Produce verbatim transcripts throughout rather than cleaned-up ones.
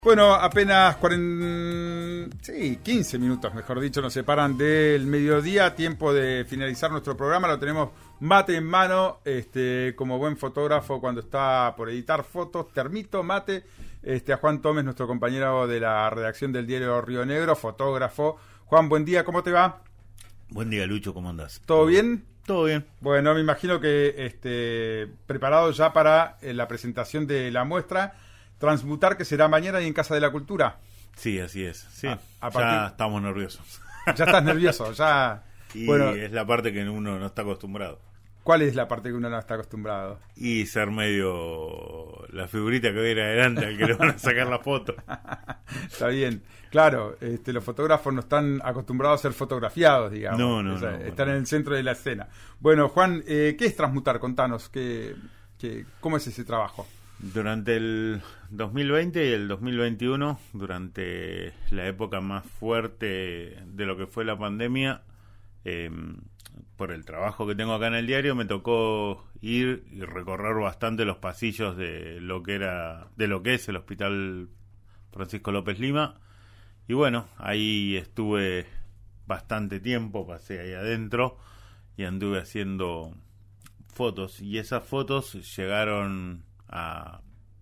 Bueno, apenas cuarenta, sí, quince minutos, mejor dicho, nos separan del mediodía, tiempo de finalizar nuestro programa. Lo tenemos mate en mano, este, como buen fotógrafo cuando está por editar fotos. Termito, mate, este, a Juan Tomes, nuestro compañero de la redacción del diario Río Negro, fotógrafo. Juan, buen día, ¿cómo te va? Buen día, Lucho, ¿cómo andás? ¿Todo bien? Todo bien. Bueno, me imagino que este, preparado ya para eh, la presentación de la muestra Transmutar, que será mañana y en Casa de la Cultura. Sí, así es. Sí, a, a partir... ya estamos nerviosos. Ya estás nervioso, ya... Y bueno, es la parte que uno no está acostumbrado. ¿Cuál es la parte que uno no está acostumbrado? Y ser medio la figurita que viene adelante al que le van a sacar la foto. Está bien. Claro, este, los fotógrafos no están acostumbrados a ser fotografiados, digamos. No, no, o sea, no. Están bueno. en el centro de la escena. Bueno, Juan, eh, ¿qué es Transmutar? Contanos, ¿qué, qué, ¿cómo es ese trabajo? Durante el dos mil veinte y el dos mil veintiuno, durante la época más fuerte de lo que fue la pandemia, eh, por el trabajo que tengo acá en el diario, me tocó ir y recorrer bastante los pasillos de lo que era, de lo que es el Hospital Francisco López Lima. Y bueno, ahí estuve bastante tiempo, pasé ahí adentro y anduve haciendo fotos. Y esas fotos llegaron a,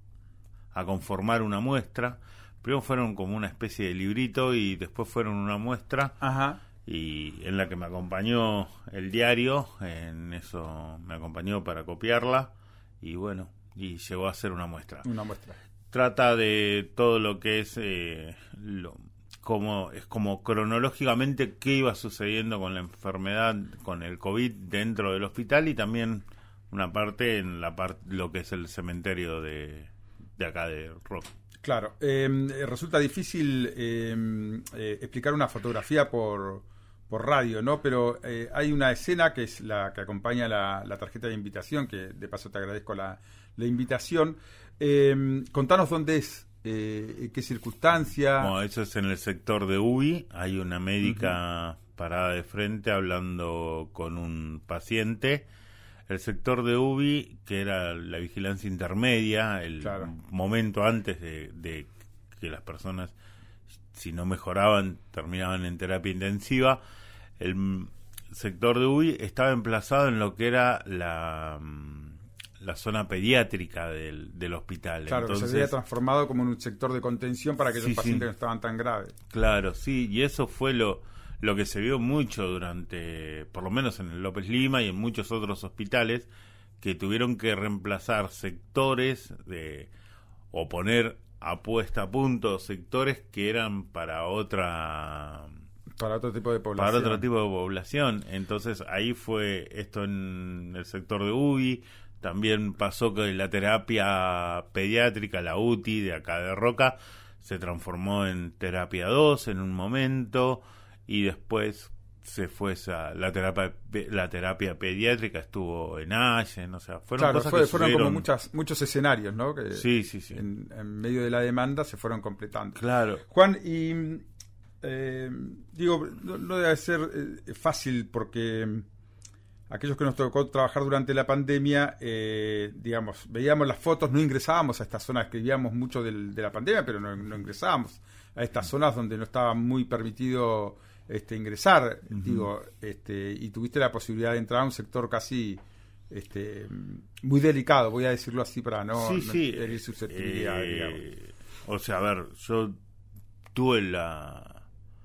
a conformar una muestra. Primero fueron como una especie de librito y después fueron una muestra. Ajá. Y en la que me acompañó el diario, en eso me acompañó para copiarla y bueno, y llegó a ser una muestra. Una muestra. Trata de todo lo que es eh, lo, como es como cronológicamente qué iba sucediendo con la enfermedad, con el COVID dentro del hospital y también una parte en la parte lo que es el cementerio de, de acá de Roca. Claro, eh, resulta difícil eh, eh, explicar una fotografía por, por radio, ¿no? Pero eh, hay una escena que es la que acompaña la, la tarjeta de invitación, que de paso te agradezco la, la invitación. Eh, contanos dónde es, eh, qué circunstancia. Bueno, eso es en el sector de U B I, hay una médica uh-huh. parada de frente hablando con un paciente. El sector de U B I, que era la vigilancia intermedia, el claro. momento antes de, de que las personas, si no mejoraban, terminaban en terapia intensiva, el sector de U B I estaba emplazado en lo que era la, la zona pediátrica del, del hospital. Claro, Entonces, que se había transformado como en un sector de contención para aquellos sí, pacientes sí. que no estaban tan graves. Claro, sí, y eso fue lo... lo que se vio mucho durante, por lo menos en el López Lima y en muchos otros hospitales, que tuvieron que reemplazar sectores de o poner a puesta a punto sectores que eran para otra para otro tipo de población. Para otro tipo de población. Entonces ahí fue esto en el sector de U B I. También pasó que la terapia pediátrica, la U T I de acá de Roca, se transformó en terapia dos en un momento. Y después se fue esa, la terapia la terapia pediátrica estuvo en Allen, o sea, fueron claro, cosas fue, que fueron subieron... como muchas, muchos escenarios, ¿no? Que sí, sí, sí. En, en medio de la demanda se fueron completando. Claro. Juan, y eh, digo, no, no debe ser eh, fácil porque aquellos que nos tocó trabajar durante la pandemia, eh, digamos, veíamos las fotos, no ingresábamos a estas zonas, escribíamos mucho del, de la pandemia, pero no, no ingresábamos a estas zonas donde no estaba muy permitido este ingresar, uh-huh. digo, este y tuviste la posibilidad de entrar a un sector casi este muy delicado, voy a decirlo así para no, sí, no sí. herir susceptibilidad, eh, digamos. O sea, a ver, yo tuve la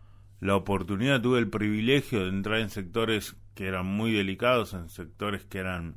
la oportunidad, tuve el privilegio de entrar en sectores que eran muy delicados, en sectores que eran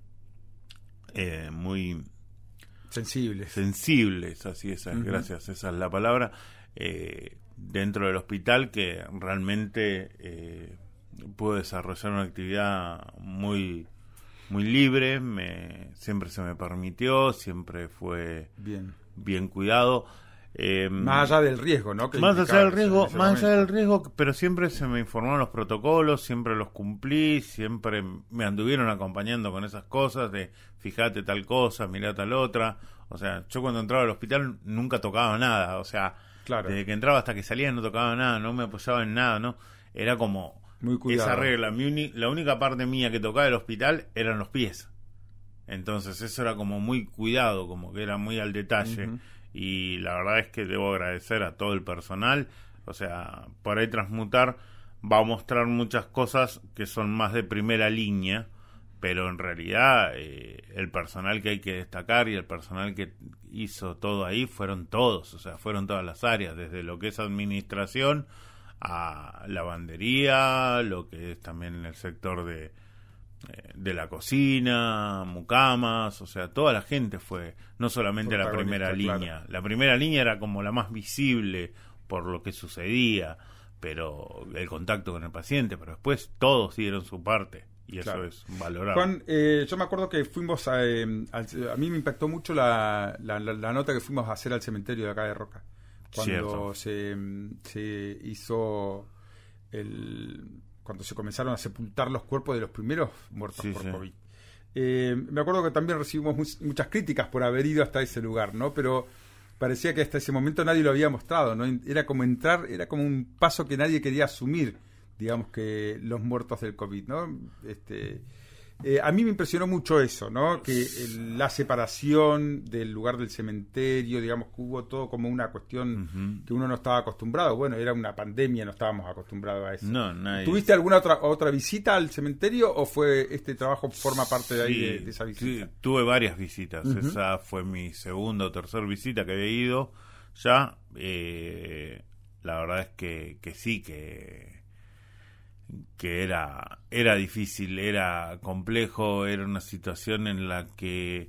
eh, muy sensibles. Sensibles, así es, uh-huh. gracias, esa es la palabra. Eh, dentro del hospital que realmente eh, pude desarrollar una actividad muy muy libre, me, siempre se me permitió, siempre fue bien, bien cuidado. Eh, más allá del riesgo, ¿no? Que más allá del riesgo, más momento. allá del riesgo, pero siempre se me informaron los protocolos, siempre los cumplí, siempre me anduvieron acompañando con esas cosas de fíjate tal cosa, mirá tal otra. O sea, yo cuando entraba al hospital nunca tocaba nada, o sea, claro. desde que entraba hasta que salía no tocaba nada, no me apoyaba en nada, no, era como muy cuidado. Esa regla. Mi uni- la única parte mía que tocaba el hospital eran los pies, entonces eso era como muy cuidado, como que era muy al detalle. Uh-huh. y la verdad es que debo agradecer a todo el personal. O sea, por ahí Transmutar va a mostrar muchas cosas que son más de primera línea, pero en realidad eh, el personal que hay que destacar y el personal que hizo todo ahí fueron todos, o sea, fueron todas las áreas, desde lo que es administración a lavandería, lo que es también el sector de, eh, de la cocina, mucamas, o sea, toda la gente fue, no solamente la primera línea, claro. La primera línea era como la más visible por lo que sucedía, pero el contacto con el paciente, pero después todos dieron su parte. Y eso claro. es valorable. Juan, eh, yo me acuerdo que fuimos a, eh, al, a mí me impactó mucho la, la, la, la nota que fuimos a hacer al cementerio de acá de Roca, cuando se, se hizo el cuando se comenzaron a sepultar los cuerpos de los primeros muertos sí, por sí. COVID. Eh, me acuerdo que también recibimos mu- muchas críticas por haber ido hasta ese lugar, ¿no? Pero parecía que hasta ese momento nadie lo había mostrado, ¿no? Era como entrar, era como un paso que nadie quería asumir, digamos, que los muertos del COVID, ¿no? Este, eh, a mí me impresionó mucho eso, ¿no? Que el, la separación del lugar del cementerio, digamos, que hubo todo como una cuestión uh-huh. que uno no estaba acostumbrado. Bueno, era una pandemia, no estábamos acostumbrados a eso. No, nadie. ¿Tuviste alguna otra otra visita al cementerio o fue este trabajo forma parte de ahí sí, de, de esa visita? Sí, tuve varias visitas. Uh-huh. Esa fue mi segunda o tercera visita que había ido ya. Eh, la verdad es que, que sí, que que era era difícil, era complejo, era una situación en la que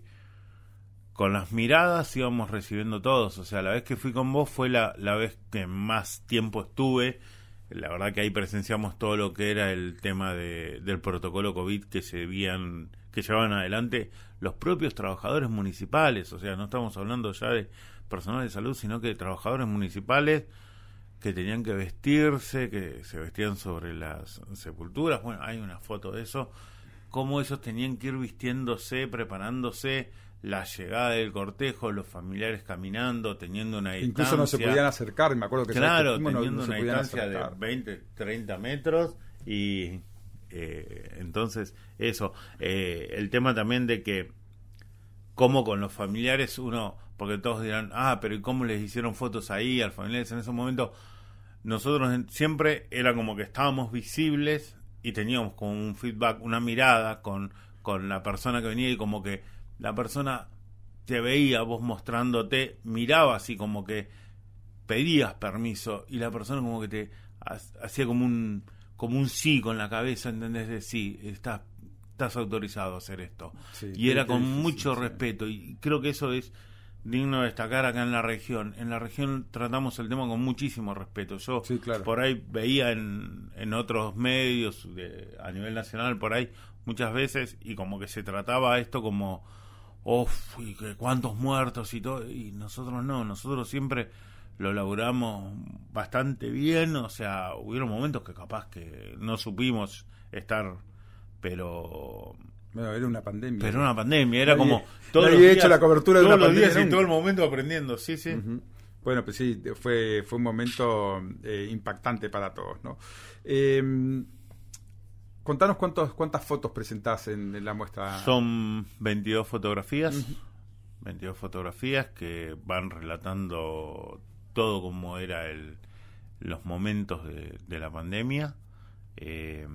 con las miradas íbamos recibiendo todos. O sea, la vez que fui con vos fue la, la vez que más tiempo estuve. La verdad que ahí presenciamos todo lo que era el tema de, del protocolo COVID que se habían, que llevaban adelante los propios trabajadores municipales. O sea, no estamos hablando ya de personal de salud, sino que de trabajadores municipales que tenían que vestirse, que se vestían sobre las sepulturas. Bueno, hay una foto de eso, cómo ellos tenían que ir vistiéndose, preparándose, la llegada del cortejo, los familiares caminando, teniendo una distancia. Incluso no se podían acercar, me acuerdo que claro, que teniendo no, no una distancia de veinte, treinta metros, y eh, entonces eso, eh, el tema también de que cómo con los familiares uno, porque todos dirán, ah, pero ¿y cómo les hicieron fotos ahí al familiares en ese momento? Nosotros siempre era como que estábamos visibles y teníamos como un feedback, una mirada con, con la persona que venía, y como que la persona te veía vos mostrándote, miraba así como que pedías permiso y la persona como que te hacía como un como un sí con la cabeza, ¿entendés? De sí, estás estás autorizado a hacer esto. Sí, y era con difícil, mucho sí. respeto, y creo que eso es digno de destacar acá en la región. En la región tratamos el tema con muchísimo respeto. Yo sí, claro. por ahí veía en, en otros medios de, a nivel nacional por ahí muchas veces, y como que se trataba esto como uff, y que cuántos muertos y todo, y nosotros no, nosotros siempre lo laburamos bastante bien. O sea, hubieron momentos que capaz que no supimos estar, pero bueno, era una pandemia. Pero era una pandemia, era nadie, como todos los días, hecho la cobertura todos de una los pandemia días y todo el momento aprendiendo, sí, sí. Uh-huh. Bueno, pues sí, fue fue un momento eh, impactante para todos, ¿no? Eh, contanos cuántos cuántas fotos presentás en, en la muestra. Son veintidós fotografías, uh-huh. veintidós fotografías que van relatando todo como era el los momentos de, de la pandemia. Eh,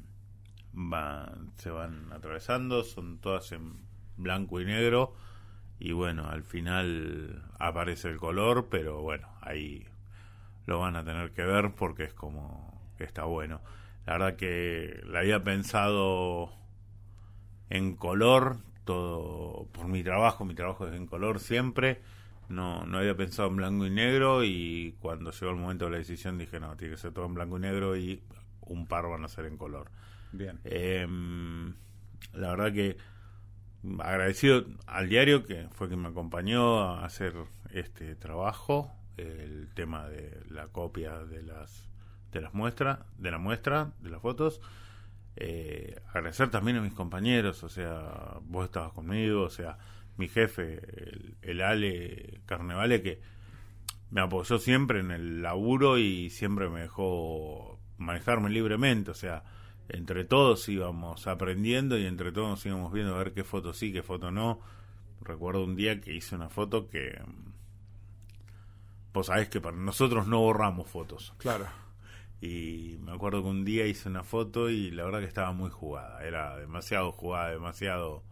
Van, se van atravesando, son todas en blanco y negro, y bueno, al final aparece el color, pero bueno, ahí lo van a tener que ver porque es como que está bueno. La verdad que la había pensado en color todo por mi trabajo, mi trabajo es en color siempre, no, no había pensado en blanco y negro, y cuando llegó el momento de la decisión dije no, tiene que ser todo en blanco y negro y un par van a ser en color. Bien. Eh, la verdad que agradecido al diario que fue quien me acompañó a hacer este trabajo, el tema de la copia de las de las muestras, de la muestra, de las fotos. Eh, agradecer también a mis compañeros, o sea, vos estabas conmigo, o sea, mi jefe, el, el Ale Carnevale, que me apoyó siempre en el laburo y siempre me dejó manejarme libremente, o sea, entre todos íbamos aprendiendo y entre todos nos íbamos viendo a ver qué foto sí, qué foto no. Recuerdo un día que hice una foto que vos sabés que para nosotros no borramos fotos. Claro. Y me acuerdo que un día hice una foto y la verdad que estaba muy jugada. Era demasiado jugada, demasiado...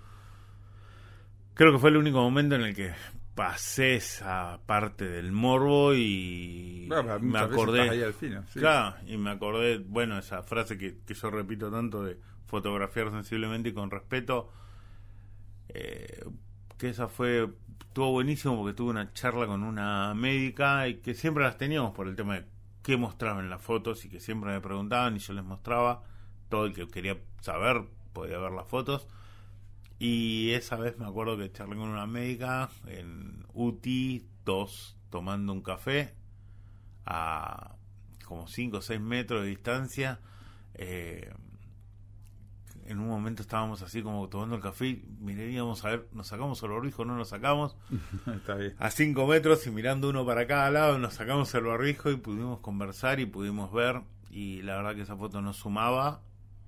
Creo que fue el único momento en el que pasé esa parte del morbo y bueno, me acordé... Ahí al fin, ¿sí? Claro, y me acordé, bueno, esa frase que, que yo repito tanto de fotografiar sensiblemente y con respeto, eh, que esa fue... Estuvo buenísimo porque tuve una charla con una médica y que siempre las teníamos por el tema de qué mostraba en las fotos y que siempre me preguntaban y yo les mostraba. Todo el que quería saber podía ver las fotos. Y esa vez me acuerdo que charlé con una médica en U T I dos tomando un café a como cinco o seis metros de distancia. Eh, en un momento estábamos así como tomando el café y miré, íbamos a ver, nos sacamos el barbijo, no nos sacamos. Está bien. A cinco metros y mirando uno para cada lado nos sacamos el barbijo y pudimos conversar y pudimos ver, y la verdad que esa foto no sumaba.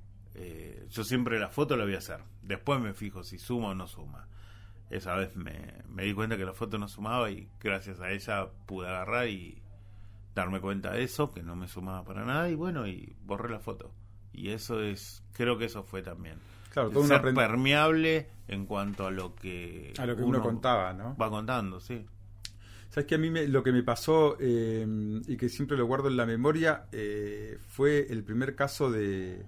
Eh, yo siempre la foto la voy a hacer, después me fijo si suma o no suma. Esa vez me, me di cuenta que la foto no sumaba y gracias a ella pude agarrar y darme cuenta de eso, que no me sumaba para nada, y bueno, y borré la foto. Y eso es, creo que eso fue también. Claro, todo ser aprend... permeable en cuanto a lo que, a lo que uno, uno contaba, ¿no? Va contando, sí. Sabes que a mí me, lo que me pasó eh, y que siempre lo guardo en la memoria eh, fue el primer caso de,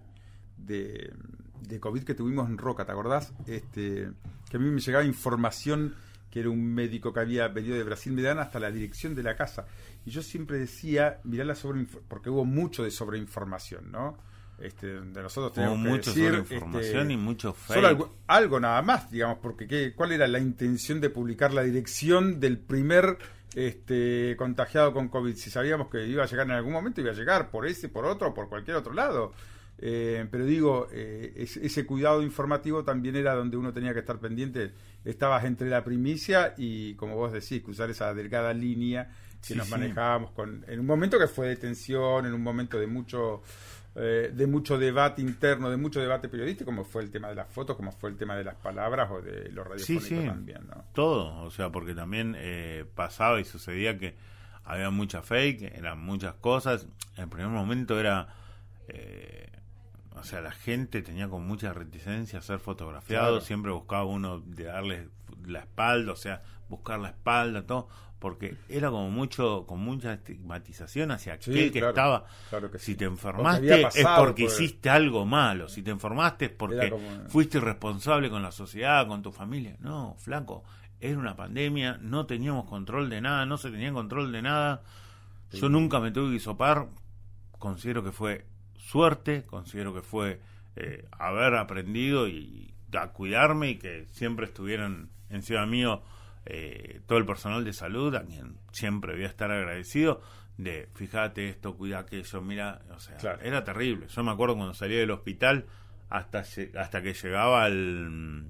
de de COVID que tuvimos en Roca, ¿te acordás? Este, que a mí me llegaba información que era un médico que había venido de Brasil, me dan hasta la dirección de la casa. Y yo siempre decía, mirá la sobre, porque hubo mucho de sobreinformación, ¿no? Este, de nosotros tenemos Hubo que mucho decir, sobreinformación este, y mucho fake. Solo algo, algo nada más, digamos, porque ¿qué, ¿cuál era la intención de publicar la dirección del primer este, contagiado con COVID? Si sabíamos que iba a llegar en algún momento, iba a llegar por ese, por otro, por cualquier otro lado. Eh, pero digo, eh, ese, ese cuidado informativo también era donde uno tenía que estar pendiente. Estabas entre la primicia y, como vos decís, cruzar esa delgada línea que sí, nos sí. manejábamos con, en un momento que fue de tensión, en un momento de mucho eh, de mucho debate interno, de mucho debate periodístico, como fue el tema de las fotos, como fue el tema de las palabras o de los radiofónicos sí, sí. también, ¿no? Todo, o sea, porque también eh, pasaba y sucedía que había mucha fake, eran muchas cosas. En el primer momento era... Eh, o sea, la gente tenía con mucha reticencia a ser fotografiado, claro. Siempre buscaba uno de darle la espalda, o sea, buscar la espalda, todo, porque era como mucho, con mucha estigmatización hacia aquel sí, que claro, estaba. Claro que si sí. te enfermaste pasado, es porque pues... hiciste algo malo, si te enfermaste es porque como... fuiste irresponsable con la sociedad, con tu familia. No, flaco, era una pandemia, no teníamos control de nada, no se tenía control de nada. Sí. Yo nunca me tuve que hisopar, considero que fue suerte, considero que fue eh, haber aprendido y a cuidarme y que siempre estuvieran encima mío eh, todo el personal de salud, a quien siempre voy a estar agradecido, de fíjate esto, cuida aquello, mira, o sea, claro. Era terrible. Yo me acuerdo cuando salí del hospital hasta hasta que llegaba al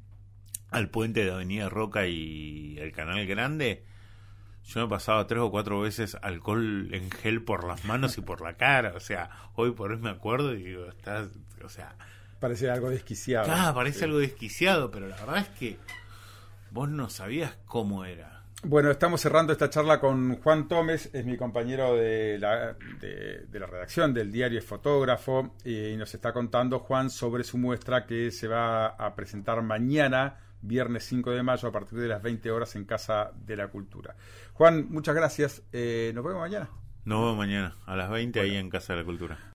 al puente de Avenida Roca y el Canal Grande. Yo me pasaba tres o cuatro veces alcohol en gel por las manos y por la cara. O sea, hoy por hoy me acuerdo y digo, estás, o sea... Parece algo desquiciado. Ah, parece sí. algo desquiciado, pero la verdad es que vos no sabías cómo era. Bueno, estamos cerrando esta charla con Juan Tomes, es mi compañero de la, de, de la redacción del diario, es fotógrafo, y nos está contando, Juan, sobre su muestra que se va a presentar mañana, viernes cinco de mayo, a partir de las veinte horas en Casa de la Cultura. Juan, muchas gracias. Eh, nos vemos mañana. Nos vemos mañana a las veinte bueno. ahí en Casa de la Cultura.